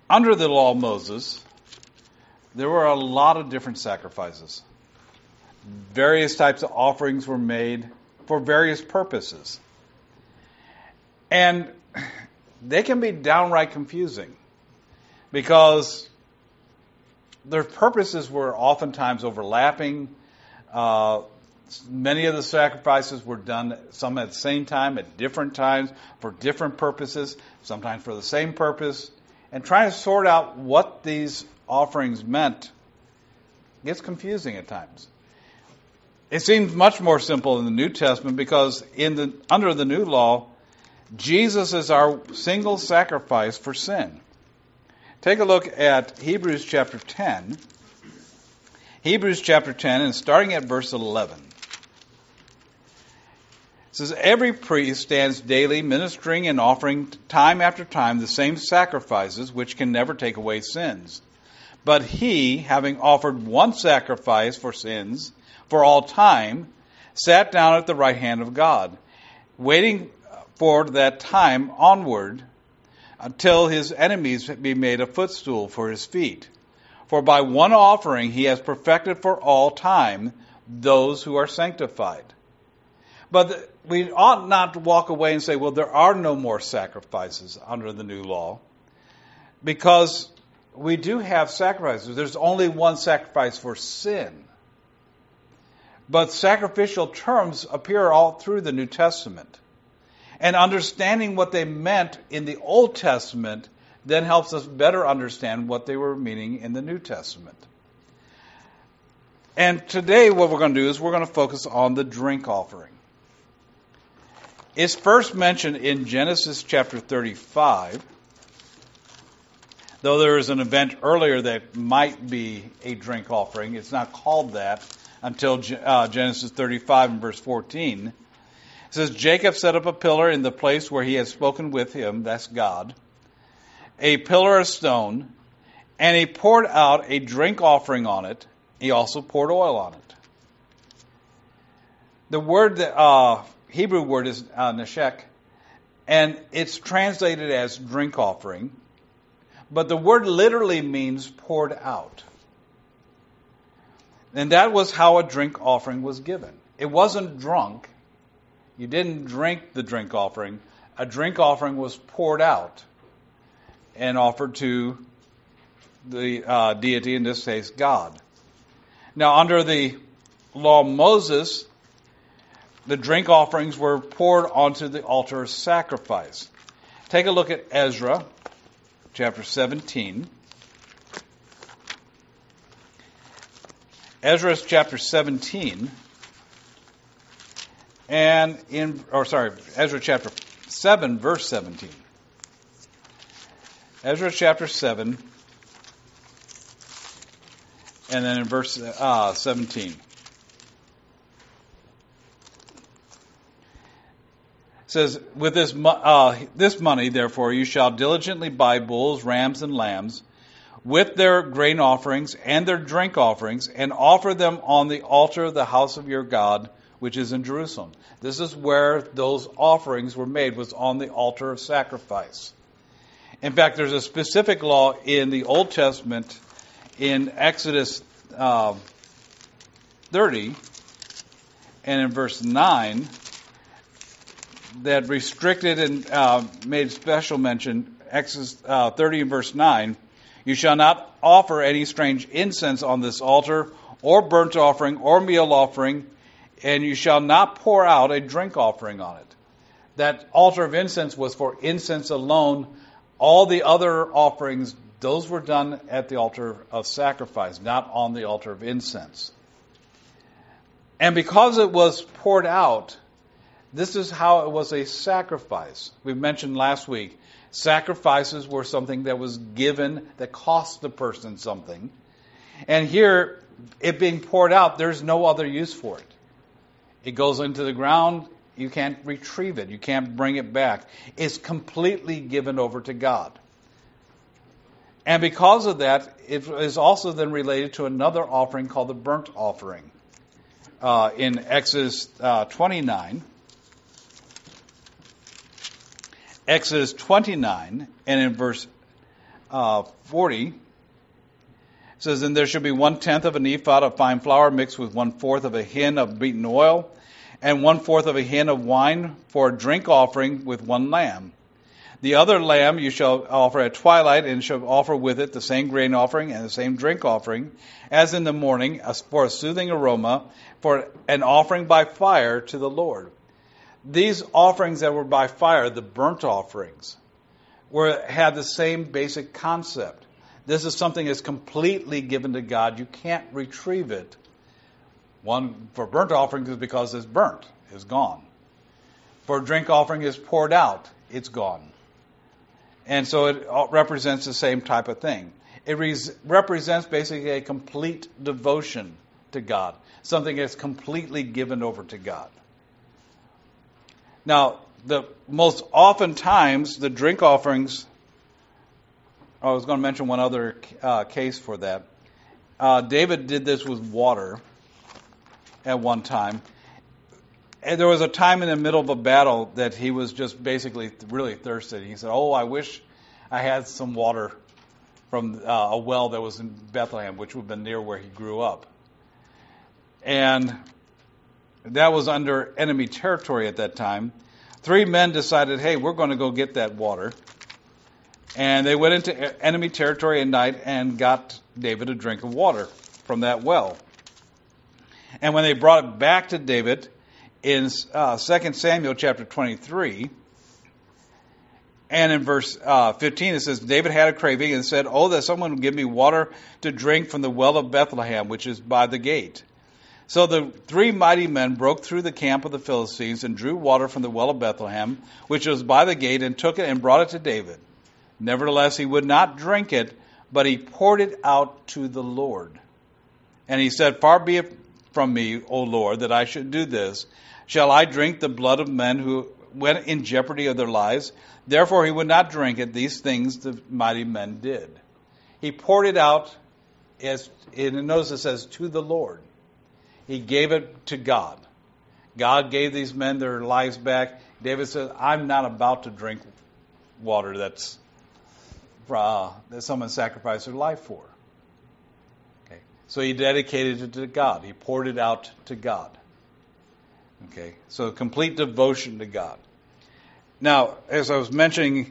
under the law of Moses, there were a lot of different sacrifices. Various types of offerings were made for various purposes. And they can be downright confusing because their purposes were oftentimes overlapping. Many of the sacrifices were done, some at the same time, at different times, for different purposes, sometimes for the same purpose. And trying to sort out what these offerings meant gets confusing at times. It seems much more simple in the New Testament because under the new law, Jesus is our single sacrifice for sin. Take a look at Hebrews chapter 10. Hebrews chapter 10, and starting at verse 11. It says, "Every priest stands daily ministering and offering time after time the same sacrifices which can never take away sins. But he, having offered one sacrifice for sins for all time, sat down at the right hand of God, waiting for that time onward until his enemies be made a footstool for his feet. For by one offering he has perfected for all time those who are sanctified." But we ought not to walk away and say, well, there are no more sacrifices under the new law, because we do have sacrifices. There's only one sacrifice for sin. But sacrificial terms appear all through the New Testament. And understanding what they meant in the Old Testament then helps us better understand what they were meaning in the New Testament. And today what we're going to do is we're going to focus on the drink offering. It's first mentioned in Genesis chapter 35, though there is an event earlier that might be a drink offering. It's not called that until Genesis 35 and verse 14. It says, "Jacob set up a pillar in the place where he had spoken with him," that's God, "a pillar of stone, and he poured out a drink offering on it. He also poured oil on it." The word, Hebrew word is neshek, and it's translated as drink offering, but the word literally means poured out. And that was how a drink offering was given. It wasn't drunk. You didn't drink the drink offering. A drink offering was poured out and offered to the deity, in this case, God. Now, under the law of Moses, the drink offerings were poured onto the altar of sacrifice. Take a look at Ezra, chapter 17. Ezra chapter 17, Ezra chapter 7, verse 17. Ezra chapter 7, and then in verse 17. It says, "With this money, therefore, you shall diligently buy bulls, rams, and lambs, with their grain offerings and their drink offerings, and offer them on the altar of the house of your God, which is in Jerusalem." This is where those offerings were made, was on the altar of sacrifice. In fact, there's a specific law in the Old Testament in Exodus 30 and in verse 9 that restricted and made special mention. Exodus 30 and verse 9, "You shall not offer any strange incense on this altar, or burnt offering, or meal offering, and you shall not pour out a drink offering on it." That altar of incense was for incense alone. All the other offerings, those were done at the altar of sacrifice, not on the altar of incense. And because it was poured out, this is how it was a sacrifice. We mentioned last week, sacrifices were something that was given that cost the person something. And here, it being poured out, there's no other use for it. It goes into the ground. You can't retrieve it. You can't bring it back. It's completely given over to God. And because of that, it is also then related to another offering called the burnt offering. In Exodus 29. Exodus 29 and in verse 40, it says, "And there shall be 1/10 of an ephah of fine flour mixed with 1/4 of a hin of beaten oil, and 1/4 of a hin of wine for a drink offering with one lamb. The other lamb you shall offer at twilight, and shall offer with it the same grain offering and the same drink offering as in the morning, for a soothing aroma, for an offering by fire to the Lord." These offerings that were by fire, the burnt offerings, had the same basic concept. This is something that's completely given to God. You can't retrieve it. One, for burnt offerings, is because it's burnt, it's gone. For a drink offering, is poured out, it's gone. And so it represents the same type of thing. It represents basically a complete devotion to God, something that's completely given over to God. Now, the most oftentimes, the drink offerings, I was going to mention one other case for that. David did this with water at one time. And there was a time in the middle of a battle that he was just basically really thirsty. He said, "Oh, I wish I had some water from a well that was in Bethlehem," which would have been near where he grew up. And that was under enemy territory at that time. 3 men decided, "Hey, we're going to go get that water." And they went into enemy territory at night and got David a drink of water from that well. And when they brought it back to David in 2 Samuel chapter 23, and in verse 15, it says, "David had a craving and said, 'Oh, that someone would give me water to drink from the well of Bethlehem, which is by the gate.' So the 3 mighty men broke through the camp of the Philistines and drew water from the well of Bethlehem, which was by the gate, and took it and brought it to David. Nevertheless, he would not drink it, but he poured it out to the Lord. And he said, 'Far be it from me, O Lord, that I should do this. Shall I drink the blood of men who went in jeopardy of their lives?' Therefore he would not drink it. These things the mighty men did." He poured it out, and notice it says, to the Lord. He gave it to God. God gave these men their lives back. David says, "I'm not about to drink water that someone sacrificed their life for." Okay. So he dedicated it to God. He poured it out to God. Okay. So complete devotion to God. Now, as I was mentioning,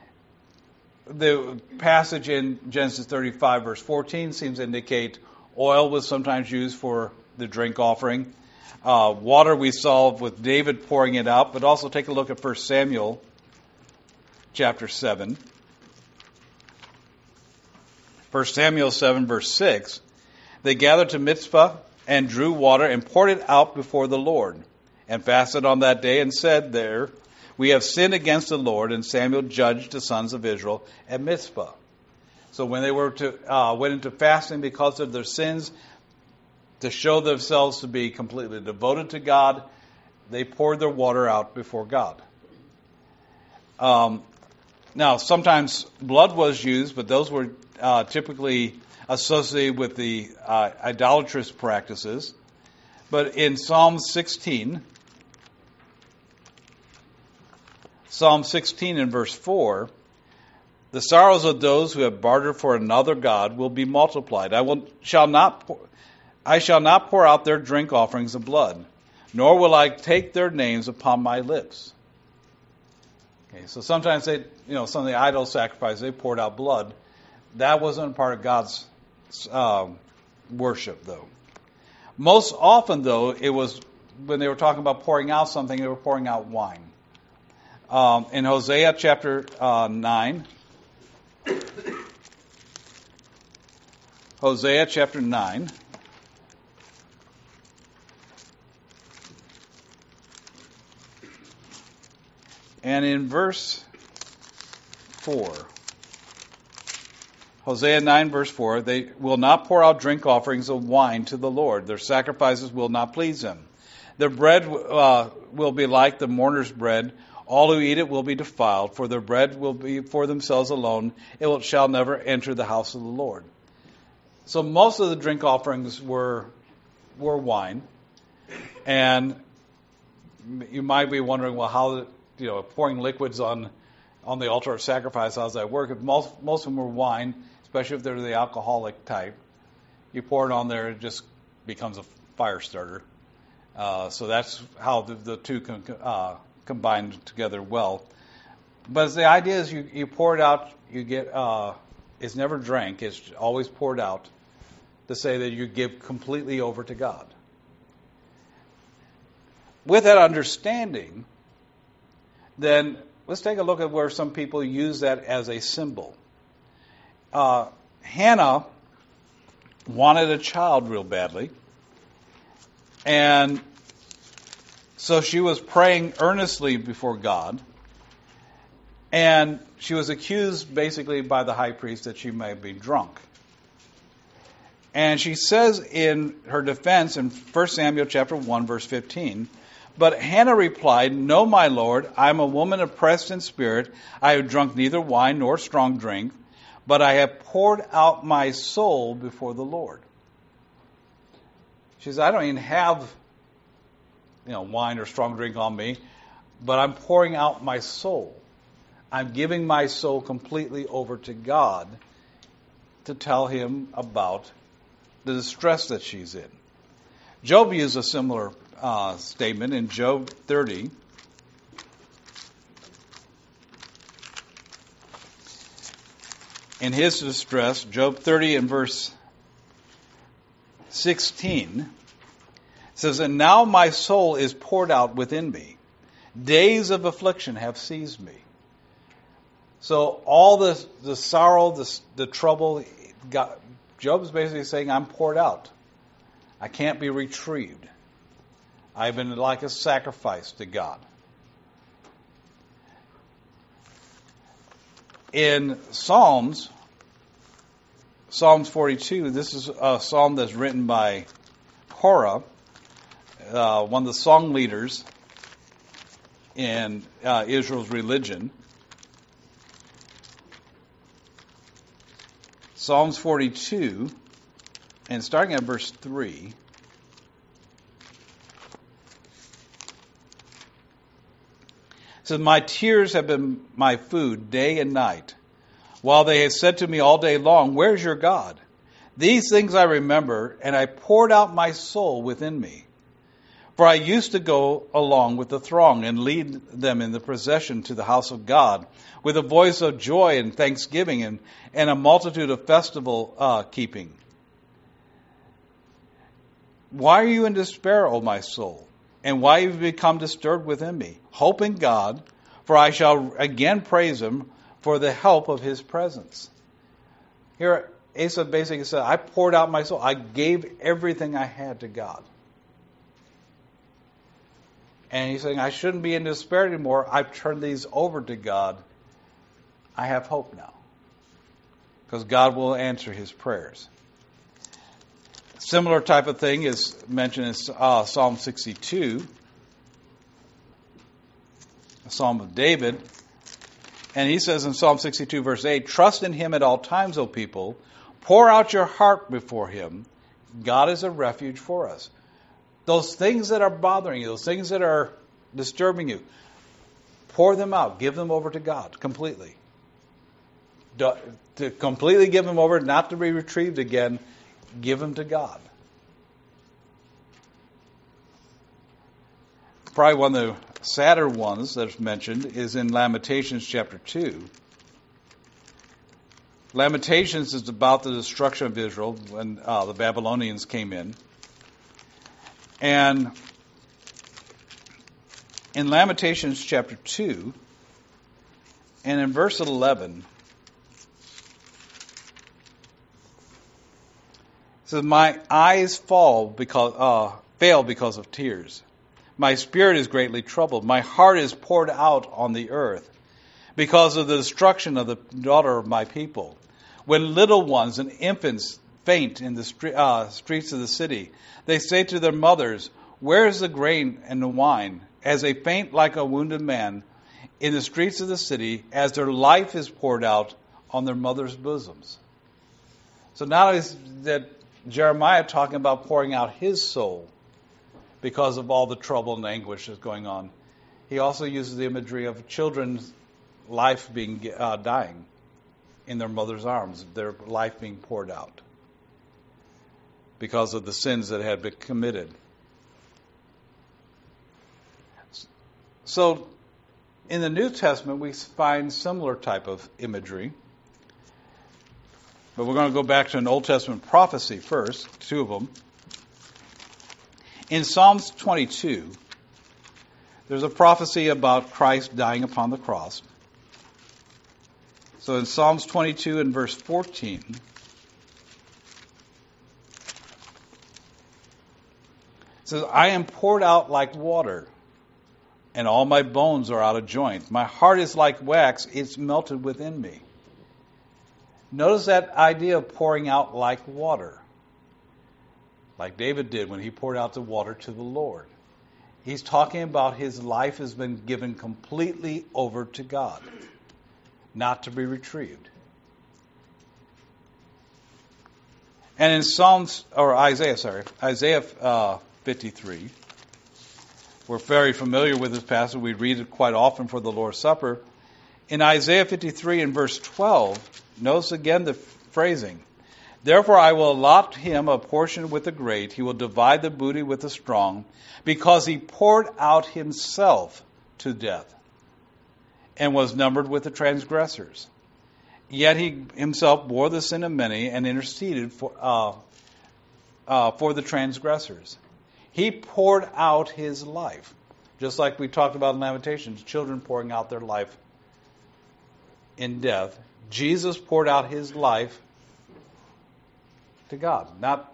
the passage in Genesis 35, verse 14, seems to indicate oil was sometimes used for the drink offering. Water we saw with David pouring it out, but also take a look at 1 Samuel chapter 7. 1 Samuel 7, verse 6. "They gathered to Mizpah and drew water and poured it out before the Lord, and fasted on that day and said there, 'We have sinned against the Lord.' And Samuel judged the sons of Israel at Mizpah." So when they went into fasting because of their sins, to show themselves to be completely devoted to God, they poured their water out before God. Now, sometimes blood was used, but those were typically associated with the idolatrous practices. But in Psalm 16 in verse 4, "The sorrows of those who have bartered for another god will be multiplied. I shall not pour out their drink offerings of blood, nor will I take their names upon my lips." Okay, so sometimes some of the idol sacrifices, they poured out blood. That wasn't part of God's worship, though. Most often, though, it was when they were talking about pouring out something, they were pouring out wine. In Hosea chapter 9, Hosea chapter 9, and in verse 4, Hosea 9, verse 4, "They will not pour out drink offerings of wine to the Lord. Their sacrifices will not please him. Their bread will be like the mourner's bread. All who eat it will be defiled, for their bread will be for themselves alone. It shall never enter the house of the Lord." So most of the drink offerings were wine. And you might be wondering, well, how, pouring liquids on on the altar of sacrifice houses I work, most of them were wine, especially if they're the alcoholic type. You pour it on there, it just becomes a fire starter. So that's how the two can combine together well. But the idea is you pour it out, you get, it's never drank, it's always poured out to say that you give completely over to God. With that understanding, then let's take a look at where some people use that as a symbol. Hannah wanted a child real badly, and so she was praying earnestly before God, and she was accused basically by the high priest that she may be drunk. And she says in her defense in 1 Samuel chapter 1, verse 15, "But Hannah replied, 'No, my Lord, I am a woman oppressed in spirit. I have drunk neither wine nor strong drink, but I have poured out my soul before the Lord.'" She says, "I don't even have, wine or strong drink on me, but I'm pouring out my soul. I'm giving my soul completely over to God to tell Him about the distress that she's in." Job used a similar statement in Job 30. In his distress, Job 30 and verse 16 says, "And now my soul is poured out within me. Days of affliction have seized me." So all the sorrow, the trouble, Job's basically saying, I'm poured out. I can't be retrieved. I've been like a sacrifice to God. In Psalms 42, this is a psalm that's written by Korah, one of the song leaders in Israel's religion. Psalms 42, and starting at verse 3, it says, "My tears have been my food day and night, while they have said to me all day long, 'Where's your God?' These things I remember, and I poured out my soul within me. For I used to go along with the throng and lead them in the procession to the house of God with a voice of joy and thanksgiving and a multitude of festival keeping. Why are you in despair, O my soul? And why have you become disturbed within me? Hope in God, for I shall again praise Him for the help of His presence." Here, Asa basically said, I poured out my soul. I gave everything I had to God. And he's saying, I shouldn't be in despair anymore. I've turned these over to God. I have hope now. Because God will answer his prayers. Similar type of thing is mentioned in Psalm 62, a Psalm of David. And he says in Psalm 62, verse 8, "Trust in Him at all times, O people. Pour out your heart before Him. God is a refuge for us." Those things that are bothering you, those things that are disturbing you, pour them out. Give them over to God completely. To completely give them over, not to be retrieved again, give them to God. Probably one of the sadder ones that's mentioned is in Lamentations chapter 2. Lamentations is about the destruction of Israel when the Babylonians came in. And in Lamentations chapter 2, and in verse 11, it says, "My eyes fail because of tears. My spirit is greatly troubled. My heart is poured out on the earth because of the destruction of the daughter of my people. When little ones and infants faint in the streets of the city, they say to their mothers, 'Where is the grain and the wine?' As they faint like a wounded man in the streets of the city, as their life is poured out on their mother's bosoms." So not only is that Jeremiah talking about pouring out his soul because of all the trouble and anguish that's going on, he also uses the imagery of children life being dying in their mother's arms, their life being poured out because of the sins that had been committed. So, in the New Testament, we find similar type of imagery. But we're going to go back to an Old Testament prophecy first, two of them. In Psalms 22, there's a prophecy about Christ dying upon the cross. So in Psalms 22 and verse 14, it says, I am poured out like water, and all my bones are out of joint. My heart is like wax, it's melted within me. Notice that idea of pouring out like water, like David did when he poured out the water to the Lord. He's talking about his life has been given completely over to God, not to be retrieved. And in Isaiah 53, we're very familiar with this passage. We read it quite often for the Lord's Supper. In Isaiah 53 and verse 12, notice again the phrasing. Therefore I will allot him a portion with the great. He will divide the booty with the strong, because he poured out himself to death and was numbered with the transgressors. Yet he himself bore the sin of many and interceded for the transgressors. He poured out his life, just like we talked about in Lamentations, children pouring out their life in death. Jesus poured out his life to God. Not,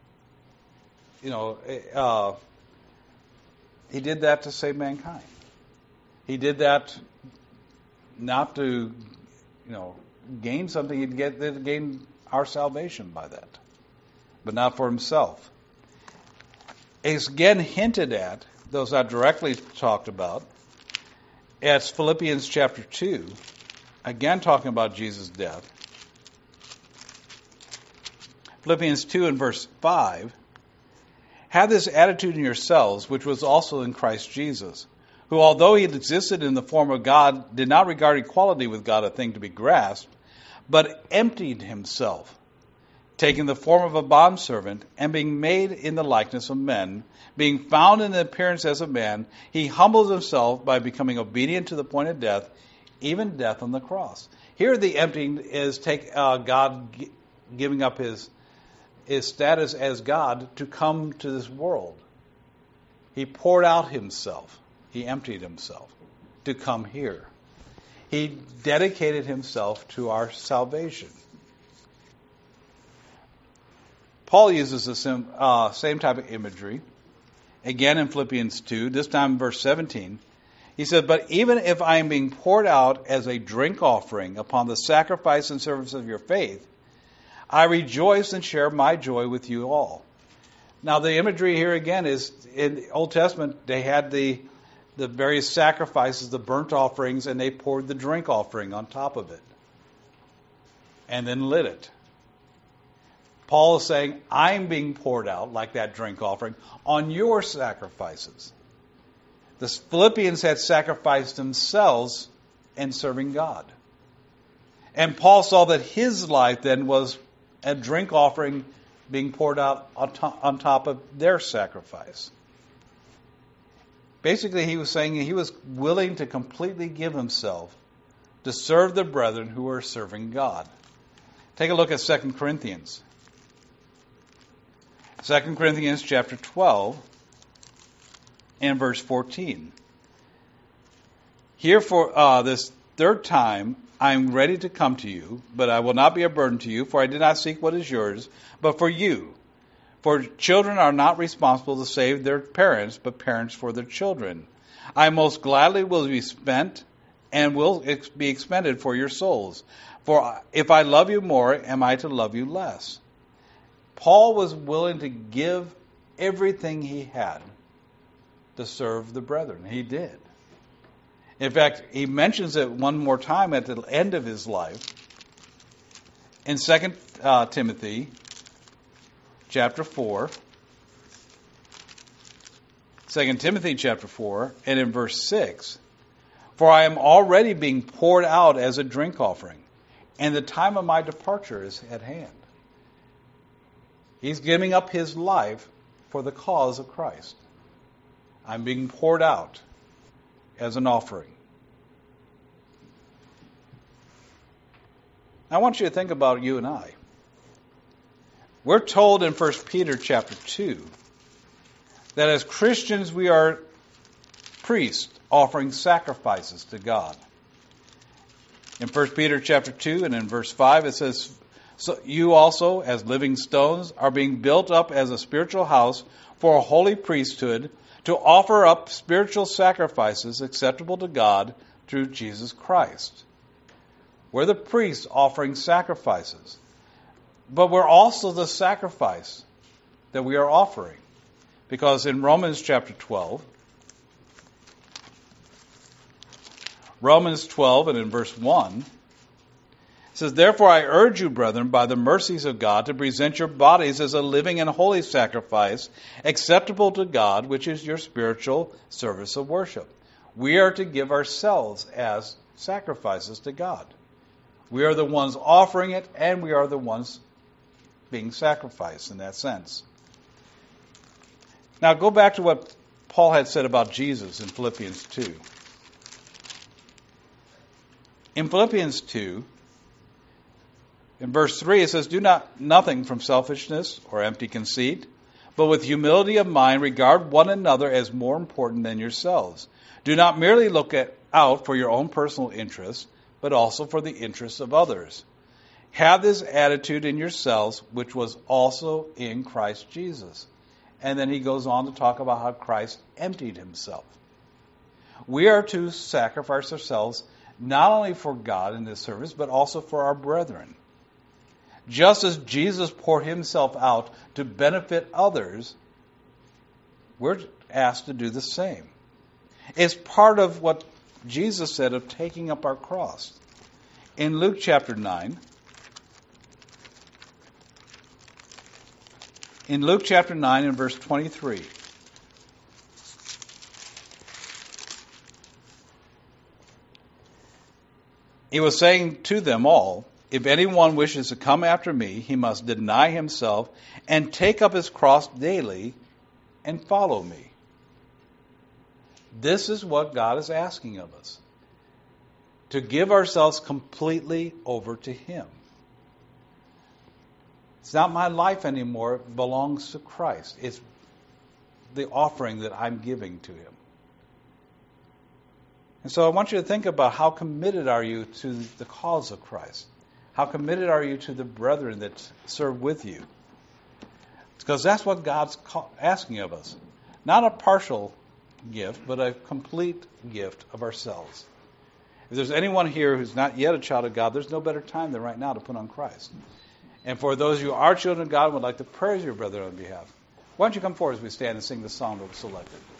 he did that to save mankind. He did that not to, gain something. He'd gain our salvation by that, but not for himself. It's again hinted at, though it's not directly talked about, as Philippians chapter 2, again talking about Jesus' death. Philippians 2 and verse 5, have this attitude in yourselves, which was also in Christ Jesus, who although he had existed in the form of God, did not regard equality with God a thing to be grasped, but emptied himself, taking the form of a bondservant, and being made in the likeness of men, being found in the appearance as a man, he humbled himself by becoming obedient to the point of death, even death on the cross. Here the emptying is God giving up his status as God to come to this world. He poured out himself. He emptied himself to come here. He dedicated himself to our salvation. Paul uses the same type of imagery, again in Philippians 2, this time in verse 17. He said, but even if I am being poured out as a drink offering upon the sacrifice and service of your faith, I rejoice and share my joy with you all. Now the imagery here again is, in the Old Testament, they had the various sacrifices, the burnt offerings, and they poured the drink offering on top of it and then lit it. Paul is saying, I'm being poured out, like that drink offering, on your sacrifices. The Philippians had sacrificed themselves in serving God. And Paul saw that his life then was a drink offering being poured out on top of their sacrifice. Basically, he was saying he was willing to completely give himself to serve the brethren who were serving God. Take a look at 2 Corinthians. 2 Corinthians chapter 12 and verse 14. Here for this third time I am ready to come to you, but I will not be a burden to you, for I did not seek what is yours, but for you. For children are not responsible to save their parents, but parents for their children. I most gladly will be spent and will be expended for your souls. For if I love you more, am I to love you less? Paul was willing to give everything he had to serve the brethren. He did. In fact, he mentions it one more time at the end of his life. In 2 Timothy chapter 4, 2 Timothy chapter 4, and in verse 6, For I am already being poured out as a drink offering, and the time of my departure is at hand. He's giving up his life for the cause of Christ. I'm being poured out as an offering. I want you to think about you and I. We're told in 1 Peter chapter 2 that as Christians we are priests offering sacrifices to God. In 1 Peter chapter 2 and in verse 5 it says, "So you also, as living stones, are being built up as a spiritual house for a holy priesthood to offer up spiritual sacrifices acceptable to God through Jesus Christ." We're the priests offering sacrifices. But we're also the sacrifice that we are offering. Because in Romans chapter 12 and in verse 1, it says, "Therefore I urge you, brethren, by the mercies of God, to present your bodies as a living and holy sacrifice, acceptable to God, which is your spiritual service of worship." We are to give ourselves as sacrifices to God. We are the ones offering it, and we are the ones being sacrificed in that sense. Now go back to what Paul had said about Jesus in Philippians 2. In Philippians 2, in verse 3, it says, "Do nothing from selfishness or empty conceit, but with humility of mind regard one another as more important than yourselves. Do not merely look out for your own personal interests, but also for the interests of others. Have this attitude in yourselves, which was also in Christ Jesus." And then he goes on to talk about how Christ emptied himself. We are to sacrifice ourselves not only for God in this service, but also for our brethren. Just as Jesus poured himself out to benefit others, we're asked to do the same. It's part of what Jesus said of taking up our cross. In Luke chapter 9, and verse 23, he was saying to them all, "If anyone wishes to come after me, he must deny himself and take up his cross daily and follow me." This is what God is asking of us, to give ourselves completely over to him. It's not my life anymore, it belongs to Christ. It's the offering that I'm giving to him. And so I want you to think about, how committed are you to the cause of Christ? How committed are you to the brethren that serve with you? Because that's what God's asking of us. Not a partial gift, but a complete gift of ourselves. If there's anyone here who's not yet a child of God, there's no better time than right now to put on Christ. And for those who are children of God and would like to praise your brother on behalf, why don't you come forward as we stand and sing the song that was selected.